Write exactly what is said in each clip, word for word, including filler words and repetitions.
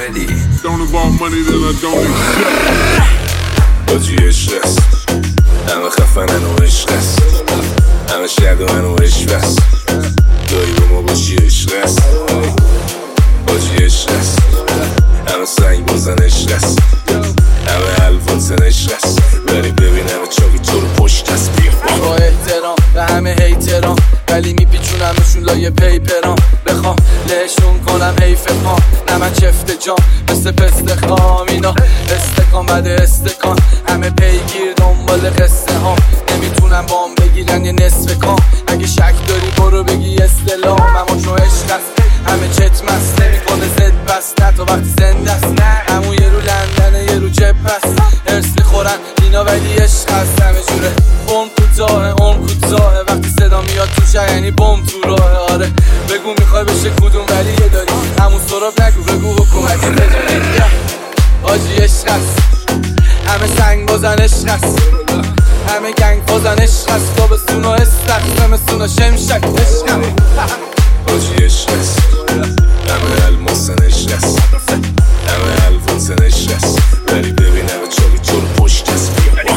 already. Don't involve money then I don't accept. آجی عشق است، همه خفنن و عشق است، همه شدوان و عشق است، دایی با ما باشی عشق است. آجی عشق است، همه سنگ بازن عشق است، همه الفانسن عشق است، ولی ببینم چاقی تو رو پشت است. با احترام به همه هیترام، ولی میپیچونمشون لایه پیپرام. بخوام لهشون کنم حیف پام، نه من چفت جام مثل پست خام. اینا استکان بده استکان، همه پیگیر دنبال قصه ها، نمیتونم بام بگیرن یه نصف کام. اگه شک داری برو بگی استلام، اما چون عشق است همه چت مست، نمیکنه زد بس نه تا وقتی زنده است. همون یه رو لندنه یه رو جب است، هرس میخورن اینا ولی عشق هست. همه جوره بم کوتاه اون کوتاه، وقتی صدا میاد تو شهر یعنی بم تو راه. آره بگو میخوای بشه کدوم ولی یه داری همون سراب نگو بگو حکومتی بدونی. آجی عشق است، همه سنگ بازن عشق است، همه گنگ بازن عشق است. تابستون و استخ زمستون و شمشک عشق است. آجی عشق است، همه الماسن عشق است، همه الفانسن عشق است، ولی ببینم چاقی تو رو پشت است.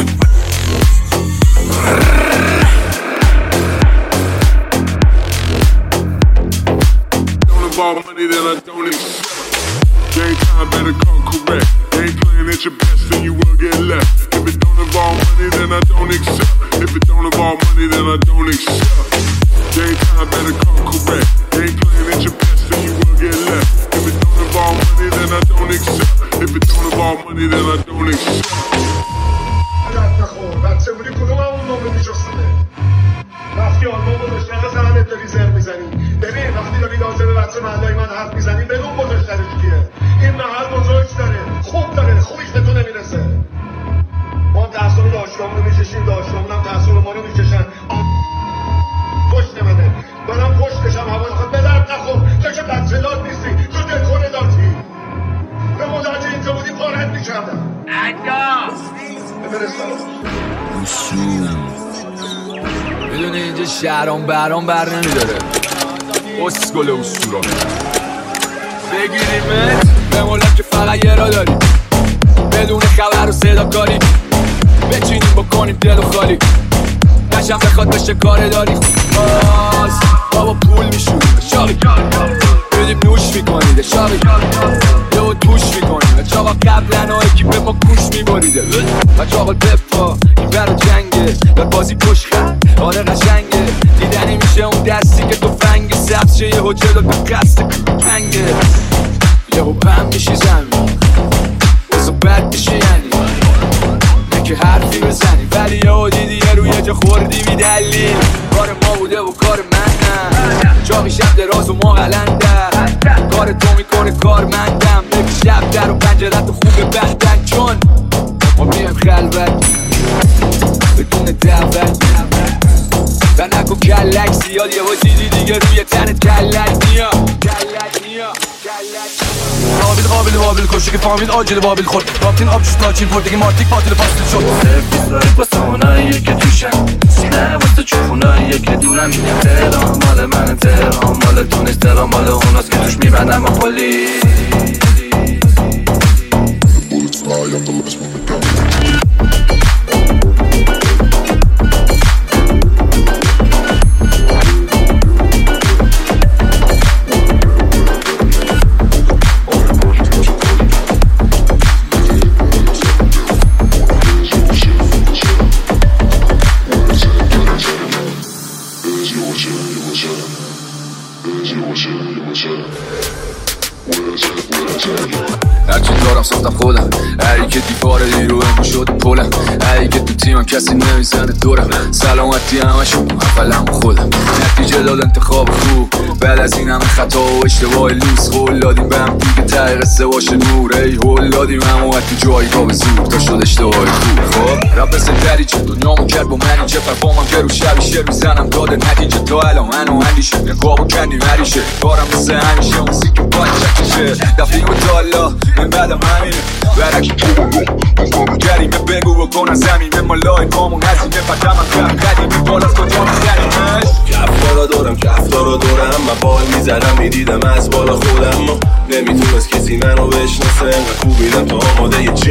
Involve money that I don't accept. Game time better come correct. They ain't playing at your best, then you will get left. If it don't involve money, then I don't accept. If it don't involve money, then I don't accept. Game time better come correct. They ain't playing at your best, then you will get left. If it don't involve money, then I don't accept. If it don't involve money, then I don't accept. درد نخور بچه بودی کدوم همون نامه میشستنه رفتی آلمان گذاشتی اقا زنت داری زر میزنی. ببین وقتی داری لازمه به بچه محلای من حرف میزنی بدون بزرگترش کیه. این محل بزرگ داره، خوب داره، خوبیش به تو نمیرسه. ما هم تحصیل داشتامون رو میکشیم، داشتامون هم تحصیل ما رو میکشن. پشت منه منم پشتشم، هوای خود به درد نخور. تو که بچه داد نیستی، تو دلخور دادی. به مدرجه اینجا بودی پارت میکردم. میدونی اینجا شهرام برام بر نمیداره، اسکل اسطورا بگیریمت به مولد که فقط یه را داری، بدون خبر و صدا کاری بچینیم بکنیم دل و خالی، نشم بخواد بشه کار داری. باز بابا پول میشونیم شاقی، بدیم نوش میکنیده شاقی، یهو توش میکنیم چاقا قبلن ها یکی به ما کوش میبریده و چاقا بپا این برا جنگه داد بازی پشت خط. آره قشنگه دیدنی میشه اون دستی که تو فنگ سبز شه یهو جلو به قصد کنگه، یهو بم میشی زمین بزا بد میشه یعنی نه که حرفی بزنی، ولی یهو دیدی یه رو یه جا خوردی بیدلی. کار ما بوده و کار من نه، چاقی شب دراز و ما قلندر، کار تو میکنه کار مندم. نبی شب در و پنجرت و خوبه بندن، چون ما میایم خلوت بدون دعوت و نکن کلک زیاد. یه دیدی دیگه روی تنت کلک نیا کلک نیا قابل قابل قابل کشه که فامیل آجل بابل خورد رابطین آب جوش ناچین پردگی مارتیک پاتل پاستل شد. سرفیس دارید با سامانایی که توشن سینه واسه چوفونایی که دونم این تهران مال من، تهران مال تونس، تهران مال اوناست که توش میبندم با پلی. هرچی دارم ساختم خودم، هری که دیوار دیرو امو شد پولم، هری که تو تیمم کسی نمیزنه دورم، سلامتی همشون اولم خودم. نتیجه داد انتخاب خوب بعد از این همه خطا و اشتباه لوس، قول دادیم به هم دیگه ته قصه باشه نور، ای هول دادیم همو حتی جایگاه به زور تا شد اشتباه خوب. خب رب مثل دریچه دنیامو کرد با من اینجا پرفامم که رو شبی شعر میزنم داده نتیجه تا الان منو اندیشه نقاب و کندی مریشه کارم مثل همیشه موسیک باید چکشه دفعی و دالا من بعدم همینه برکی جریمه بگو بکن از زمینه مالای پامون هزینه پتم هم کرد قدیمی بالاست کجا میزنیمش کفتارا دارم کفتارا دارم من بال میزنم میدیدم از بالا خودم نمیتونست کسی منو بشنه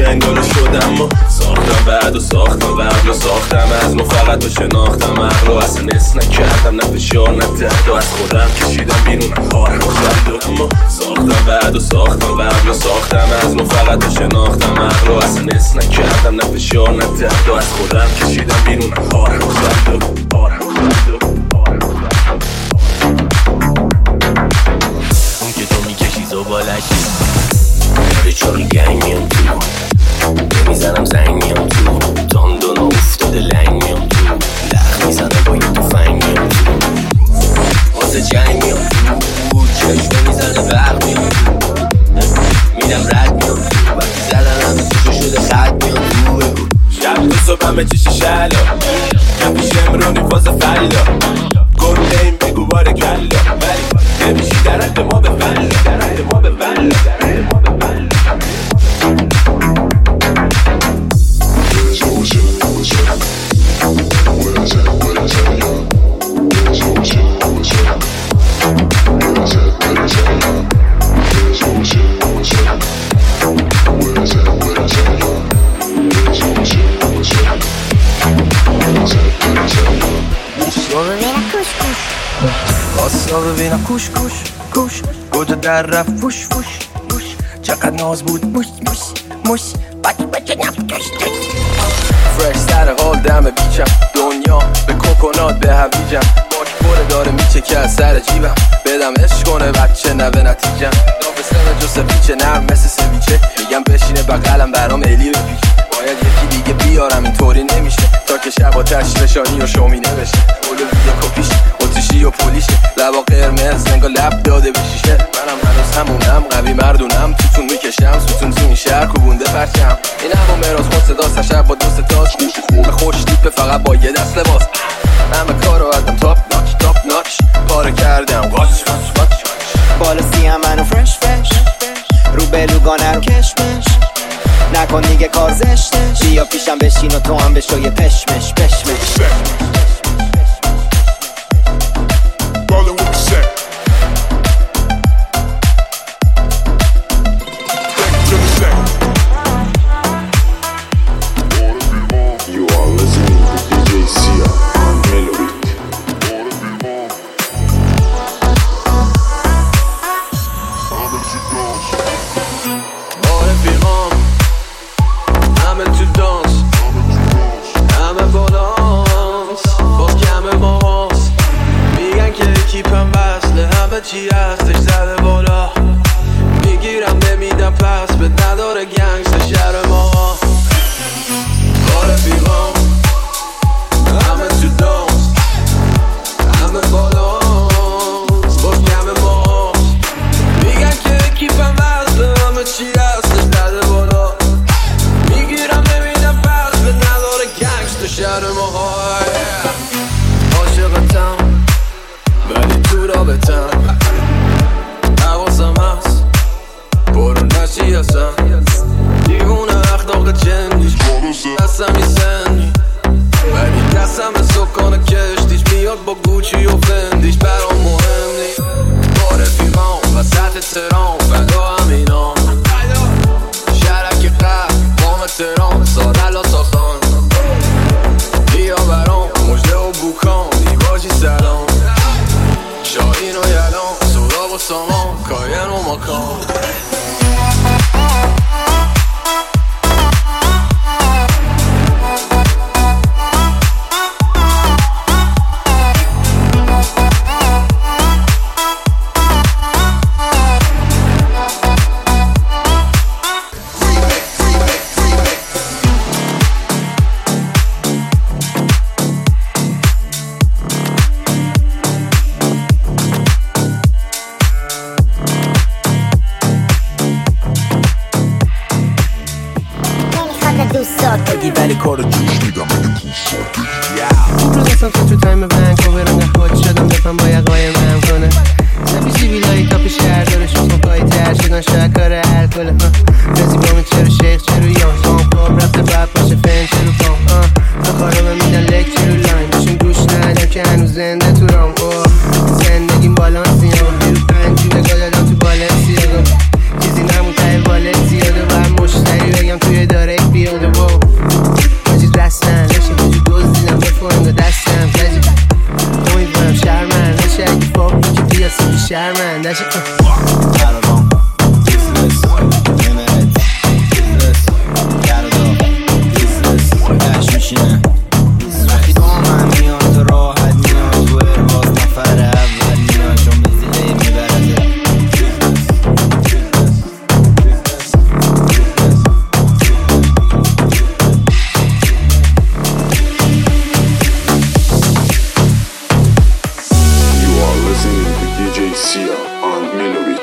انگار شدم و ساختم بعد و ساختم قبل و ساختم از نو فقط و شناختم عقل و اصلا نس نکردم نه فشار نه درد و از خودم کشیدم بیرون حال و ساختم بعد و ساختم قبل و ساختم از نو فقط و شناختم عقل و اصلا نس نکردم نه فشار نه درد و از خودم کشیدم بیرون حال و اون که تو میکشی زبالشی داره چاری گنگ میام تو میزنم زنگ میام تو تاندونا افتاده لنگ میام تو لخ میزنم با یه توفنگ میام تو واسه جنگ میام تو چشمه میزنه برق میام تو میدم رد میام تو وقتی زدن همه سوشو شده خط میام تو بگو شب تو صبح همه چشی شلا نمیشه امرونی فاز فلا گرده این بگو باره کلا ولی نمیشی درد ما به فلا درد ما به فلا درد ما به فلا آسیا ببینم کوش کوش کوش گوجه در رفت فوش فوش فوش چقدر ناز بود موش موش موش بچه بچه نفتوش فرش سر حال دم بیچم دنیا به کوکونات به هویجم باک پره داره میچه که از سر جیبم بدم عشق کنه بچه نوه نتیجم نافسه و جسه پیچه نرم مثل سویچه میگم بشینه بقلم برام الی بپیش باید یکی دیگه بیارم اینطوری نمیشه تا که شب آتش نشانی و شومینه بشه اولویه کپیش اتیشی و پولیشه لبا قرمز انگار لب داده بشیشه منم هنوز همونم قوی مردونم توتون میکشم ستون تو این شهر کوبونده پرچم این همون مراز خود صدا سشب با دوست تاس به خوش دیپه فقط با یه دست لباس همه کارو ازم تاپ ناچ تاپ ناچ پاره کردم واچ واچ واچ بالا سیم منو فرش فرش رو بلوگانه رو کشمش نکن دیگه کار زشتش بیا پیشم بشین و تو هم بشو یه پشمش پشمش چی هستش زده بالا میگیرم نمیدم پس به نداره گنگست شهر ما بار بیغام همه تو دانس همه بالانس باز کم ماست میگن که کیفم وزده همه چی هستش زده بالا میگیرم نمیدم پس به نداره گنگست شهر ما عاشقتم ولی تو رابطم حواسم هست برو نشی اصلا دیوونه اخلاق جنیش دستم یه سنی ولی دستم به سکان کشتیش میاد با گوچی و فندیش برام مهم نی با رفیقام وسط ترام فدا همینام شرک قبل بام ترام سارلا ساخان بیا برام مجده و بوکان دیواجی سلام شاهین و یلان سوراب و سامان کاین و مکان ولی کارو جوش میدم روز اصلا تو تایم ونکوورم نخواد شدم بفهم باید قایم هم کنه نبیشی بیلایی تاپ شهر داره شما پای تر شدن شاید کار الکله رزی بامه چرا شیخ چرا یان فام خواب رفته بعد باشه فن چرا فام تا کارو بمیدن لک چرا لاین باشون گوش ندم که هنوز زنده تو رام زندگیم بالانسی هم بیرو پنجی نگاه دادم تو بالنسی چیزی نمون تای والت زیاده باید مشتری بگم توی داره آیندهش وقتی با من میاد تو راحت میاد تو ارباز نفر اول میاد چون به زیده میبرده You are listening to دی جی Sia on Milovit.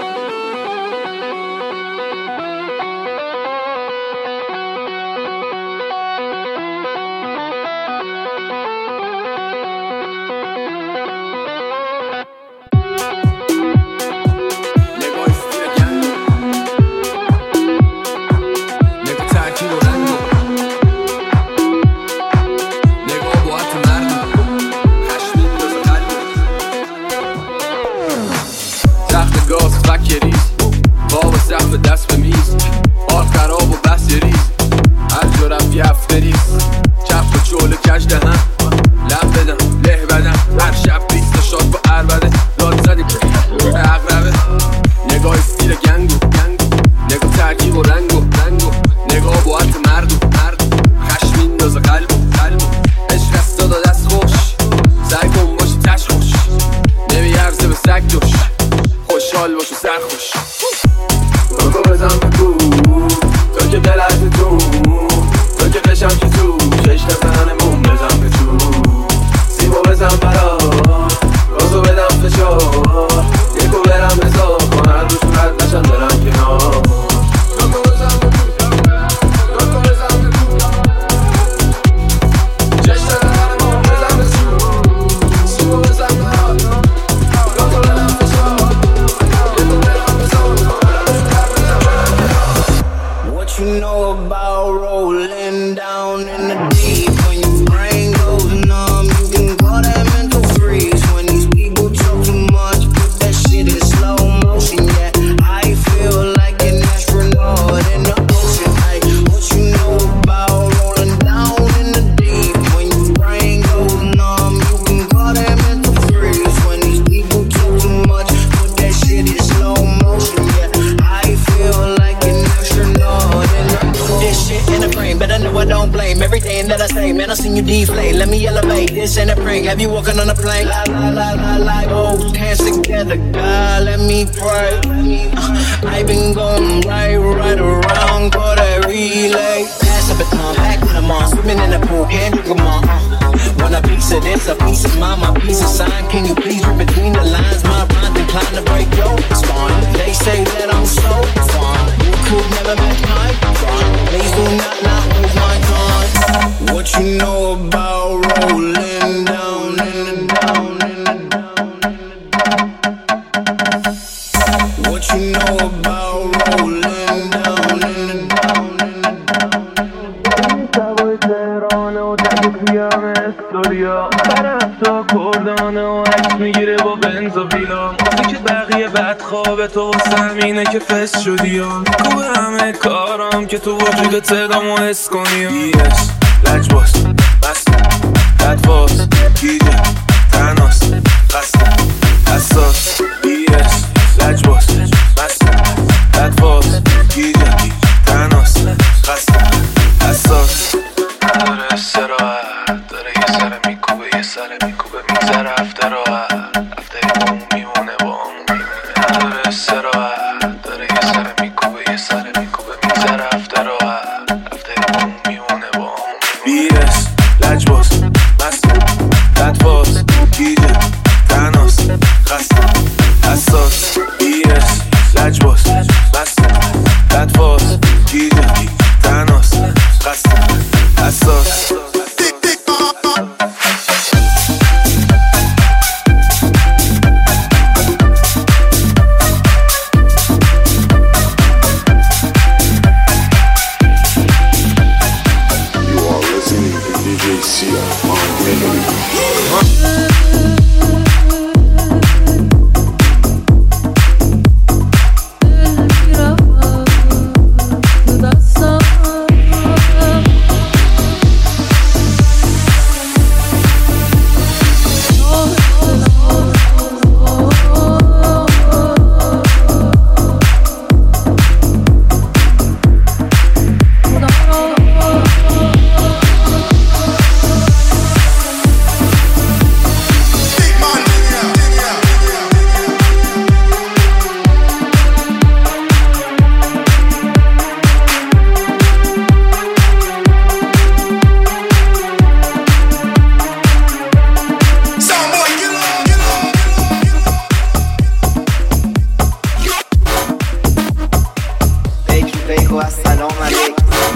Have you walking on a plane? La la la la la. Both hands together, God, let me pray. Uh, I've been going right, right around, for that relay. Pass the baton, back to the mall, swimming in the pool, can't drink them all. Uh, want a piece of this, a piece of mine, my piece of sign. Can you please read between the lines? My rhymes inclined to break your spine. They say that I'm so fine. You could never match my grind. Please do not not waste my time. What you know about rolling down? What you know about rolling down in the down in the down سوای تهرانه و تک تویم استوریا برم تا کردانه و عکس میگیره با بنز و ویلا موزیک بقیه بد خوابه تو واسم اینه که فست شدی یا کوبه همه کارم که تو وجود تدامو حس کنی بیرش لجباس بسته بدفاز گیره تناس قصده حساس بیرش لجباس بسته بدفاز گیره تناس قصده حساس داره استراحت داره یه سر میکوبه یه سر میکوبه میگذره هفته راحت هفته با اون میمونه با اون میمونه داره استراحت داره یه سر میکوبه یه سر میکوبه میگذره هفته راحت هفته با اون میمونه با اون بیرش لجباس بسته بدفاز گیره تناس خسته حساس بیرش السلام علیک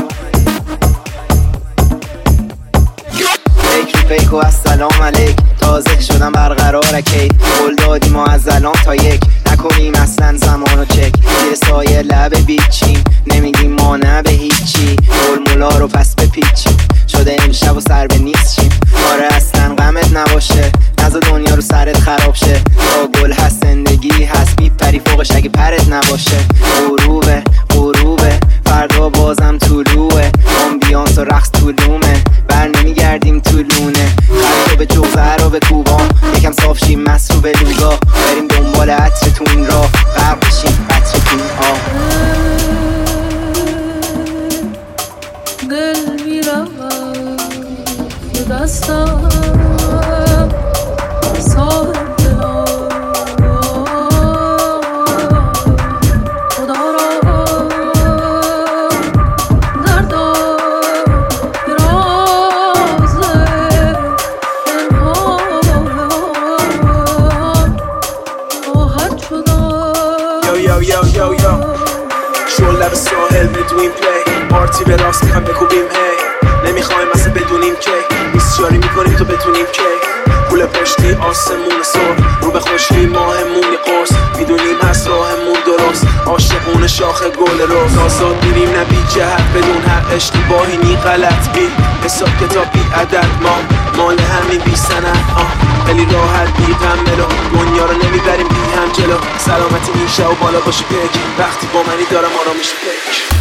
فکر فیک و السلام علیک تازه شدم برقرار کی قول دادی ما از الان تا یک نکنیم اصلا زمانو چک زیر سایه لب بیچیم نمیگیم ما نه به هیچی قول مولا رو پس بپیچیم شده امشب و سر به نیست شیم آره اصلا غمت نباشه نزا دنیا رو سرت خراب شه تا گل هست زندگی هست میپری فوقش اگه پرت نباشه غروبه غروبه فردا بازم طلوعه آمبیانس و رقص طولومه بر نمیگردیم طولونه خرکه به جوزه رو به کوبان یکم صاف شیم مست رو به لوگا بریم دنبال عطر تو این راه غرق بشیم عطر تو این آه دل میرم به دستم صاحب دلم خدا را دردم رازه پنهان راحت شدم یو یو یو یو یو شل لب ساحل میدونیم پلی پارتی به راست میخوایم بکوبیم هی نمیخوایم اصلا بدونیم که بیسیاری میکنیم تو بتونیم که پول پشتی آسمون سر رو به خوشی ماهمونی قرص میدونیم هست راهمون درست عاشقون شاخ گل روز آزاد میریم نه بی جهت بدون هر اشتباهی نی غلط بی حساب کتاب بی عدد ما مال همین بی سند خیلی راحت بی غم ملو دنیا رو نمیبریم بی هم جلو سلامتی میشه و بالا باشه پیک وقتی با منی دارم آرامیش پیک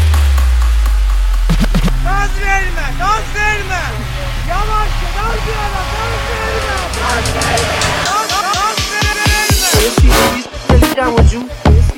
Gaz verme, gaz verme. Yavaş, gaz verme, gaz verme. Gaz verme, gaz, gaz verme. یه دلی دم و جون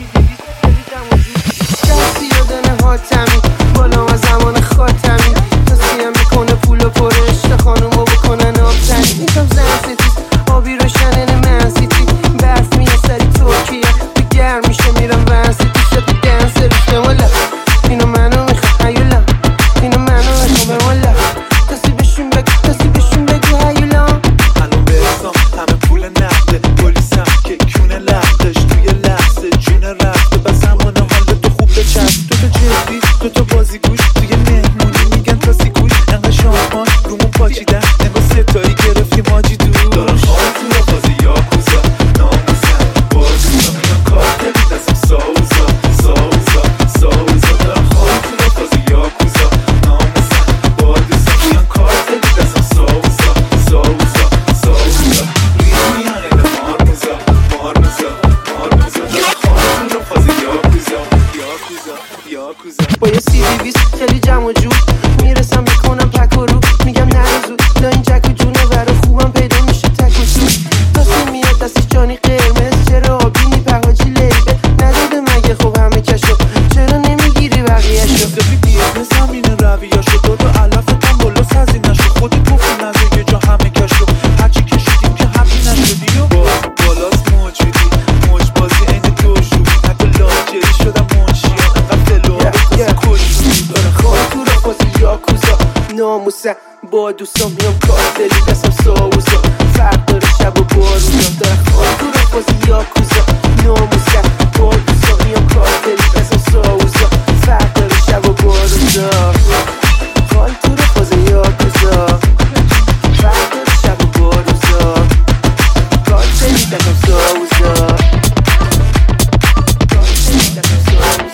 دلی دم و جون دستی یادن حاتمی بالا از زمان خاتمی تصفیه میکنه پول و پرشت خانومو بکنن آبتنی میتم زن ستیز آبی روشنن منسیتی برف میه سری ترکیه به گرم میشه میرم ونسیتی شد دنس ریخته والا اینو منو میخوام هیولا اینو منو میخوام به والا کسی بشون بگو کسی بشون بگو هیولا الان برسام همه پول نقده پلیسم که کونه لختش توی لحظه جونه رفته بس همونه حال تو خوب بچست تو تو جدی تو تو بازی گوش توی مهمونی میگن تاسی گوش انقدر شامپان رومون پاچیدن نگاه ستایی گرفتیم آجی دور دارم خواهد تو را بازی یاکوزا ناموزن بازوزا میان کارتلی دستم ساوزا ساوزا ساوزا دارم خواهد تو را بازی یاکوزا ناموزن بازوزا میان کارتلی دستم ساوزا ساوزا ساوزا ریز میان ایل مارموزا مارموزا مارموزا دارم خواهد تو را بازی یاکوزا یاکوزا یاکوزا با یه سی دی بیست خیلی جمع و جور میرسم میکنم پک و رو میگم نره زود لا این جک و جونه برا خوبم پیدا میشه تک و سود دستی میاد دستش جانی قرمز چرا آبینی پهاجی لیبه نداده مگه خب همه کشو چرا نمیگیری بقیه شو دفی بیزنس همینه رویه شد دو دو علفتم بالا سازی نشو خودت گفتی نزه یه جا همه کشو هرچی کشیدیم که همین نشدی و باز بالاست موجودی موج بازی این دو شوی نکو لاجری شدم منشیان انقدر دلو بکازی کش شدی داره خواهی تو را بازی یاکوزا ناموسه با دوستان میام کارتلی دستم ساوزا فرق داره شب و باروزا داره خواهی تو را بازی یاکوزا ناموسه با دوستان میام کارتلی دستم ساوزا فرق داره شب و باروزا خواهی تو را بازی یاکوزا فرق داره شب و باروزا کارتلی دستم ساوزا کارتلی دستم ساوزا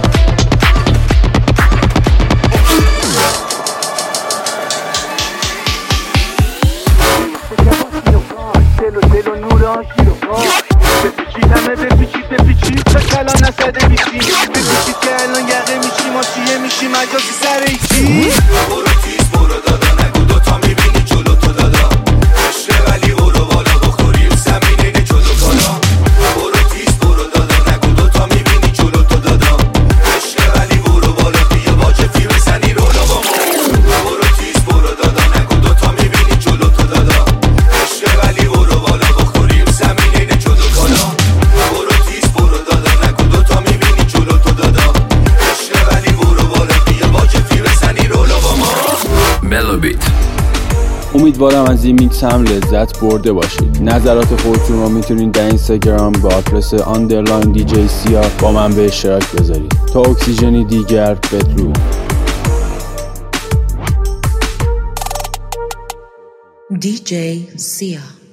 دلو دلو نوراشی رو بپیچید همه بپیچید بپیچید تا کلان نسده میشی بپیچید که الان یقه میشی ما چیه میشی مجاسی سر ایچی برو تیز برو دادا نگو دوتا میبینی جلو تو دادا عشق ولی برو بالا بخوریم زمین اینه جلو کالا برو تیز برو دادا نگو دوتا میبینی جلو تو دادا عشق ولی برو بالا بیا باجه فی بزنی رولا با ما برو تیز برو دادا نگو دوتا میبینی جلو تو دادا عشق ولی برو بالا بخوریم زمین اینه جلو کالا برو تیز برو دادا نگو دوتا میبینی جلو تو دادا عشق ولی برو بالا بیا باجه فی بزنی رولا با ما Mellow beat. امیدوارم از این میکس هم لذت برده باشید. نظرات خودتون رو میتونید در اینستاگرام با آدرس آندرلاین دی جی سیا با من به اشتراک بذارید. تا اکسیژنی دیگر بدرود. دی جی Sia.